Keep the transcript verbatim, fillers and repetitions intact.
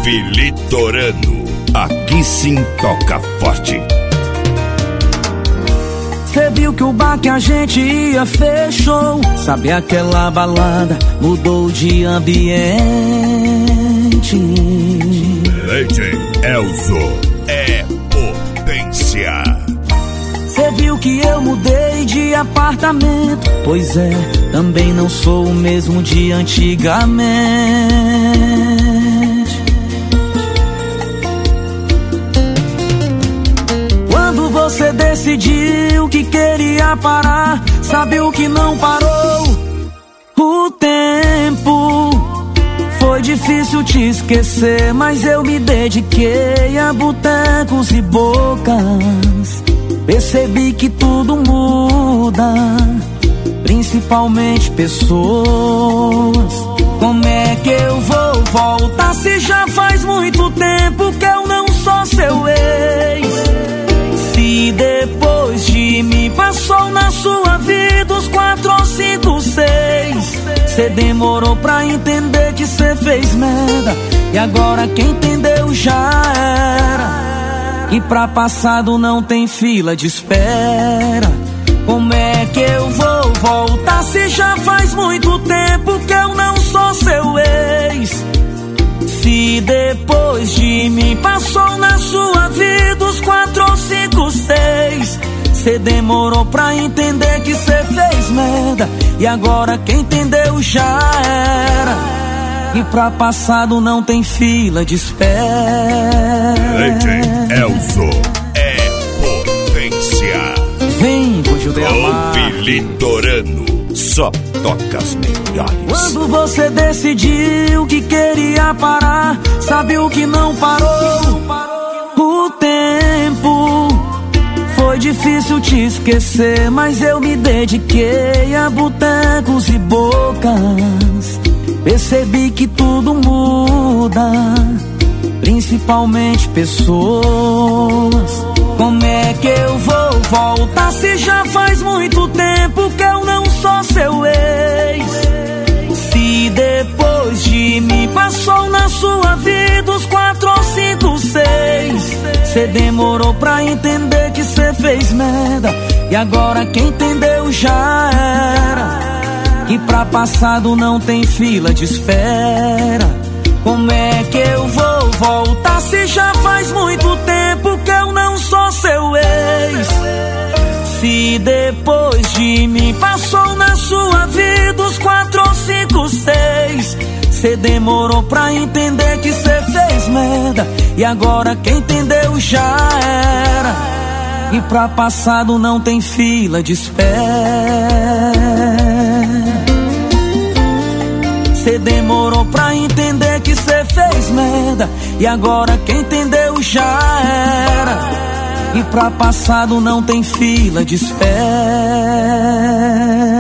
Ouve Litorano, aqui sim toca forte. Cê viu que o bar que a gente ia fechou. Sabe aquela balada mudou de ambiente. D J Elzo é potência. Cê viu que eu mudei de apartamento. Pois é, também não sou o mesmo de antigamente. Quando você decidiu que queria parar, sabe o que não parou? O tempo. Foi difícil te esquecer, mas eu me dediquei a botecos e bocas. Percebi que tudo muda, principalmente pessoas. Como é que eu vou voltar se já faz muito tempo que eu não sou seu ex? Se depois de mim passou na sua vida os quatro ou cinco, seis. Cê demorou pra entender que cê fez merda, e agora quem entendeu já era. E pra passado não tem fila de espera. Como é que eu vou voltar se já faz muito tempo que eu não sou seu ex? Se depois de mim passou na sua vida os quatro ou cinco, seis. Cê demorou pra entender que cê fez merda, e agora quem entendeu já era. E pra passado não tem fila de espera. D J Elzo é potência. Vem com Judeu Amar. Ouve Litorano, só toca as melhores. Quando você decidiu que queria parar, sabe o que não parou? O tempo. Foi difícil te esquecer, mas eu me dediquei a botecos e bocas. Percebi que tudo muda, principalmente pessoas. Como é que eu vou voltar se já faz muito tempo que eu não sou seu ex? Se depois de mim passou na sua vida os quatro ou cinco, seis. Cê demorou pra entender que cê fez merda, e agora quem entendeu já era. E pra passado não tem fila de espera. Como é que eu vou voltar se já faz muito tempo que eu não sou seu ex? Se depois de mim passou na sua vida os quatro ou cinco, seis. Cê demorou pra entender que cê fez merda, e agora quem entendeu já era. E pra passado não tem fila de espera. Cê demorou pra entender que cê fez merda, e agora quem entendeu já era. E pra passado não tem fila de espera.